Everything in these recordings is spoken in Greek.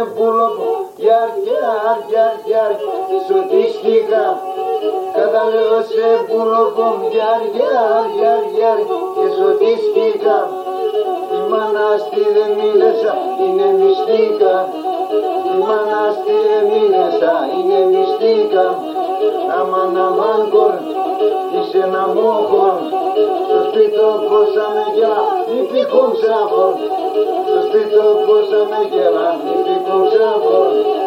πουλόπο, γιαρ, σωτίστηκα. Καταλέω σε πουλόπο, γιαρ, και σωτίστηκα. Η μάνα στη δεν μίλησα, είναι μυστήκα. Η μάνα στη δεν μίλησα, είναι μυστήκα. Αμάν κορ, είσαι ένα μόχορ. Στο σπίτο πόσα με γελά, μη πήκουν ξάφορ. Στο σπίτο πόσα με γελά, μη πήκουν ξάφορ.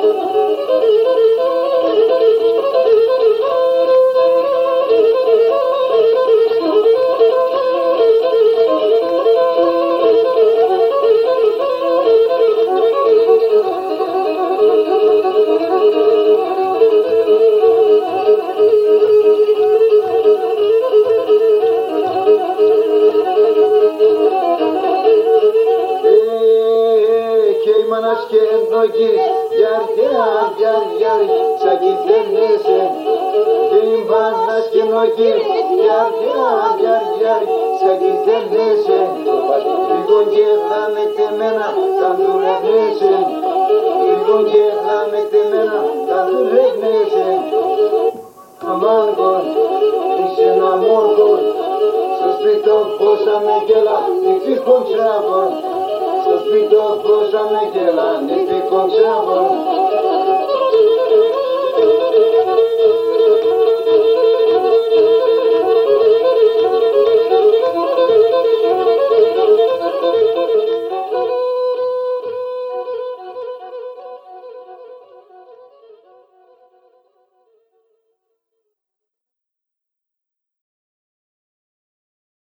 Και εννοείς γιαρ, σακιτένεσαι. Και η μπάνας και εννοείς γιαρ, σακιτένεσαι. Λίγο γεύνα με τεμένα, θα δουλεύεσαι. Λίγο γεύνα με τεμένα, θα δουλεύεσαι. Αμάγκορ, είσαι ένα μόρκορ. Στο σπίτο πόσα με γελά, μη φύγουν ξάφορ. Στο σπίτο πόσα με γελάνε, φύγουν ξάφορ.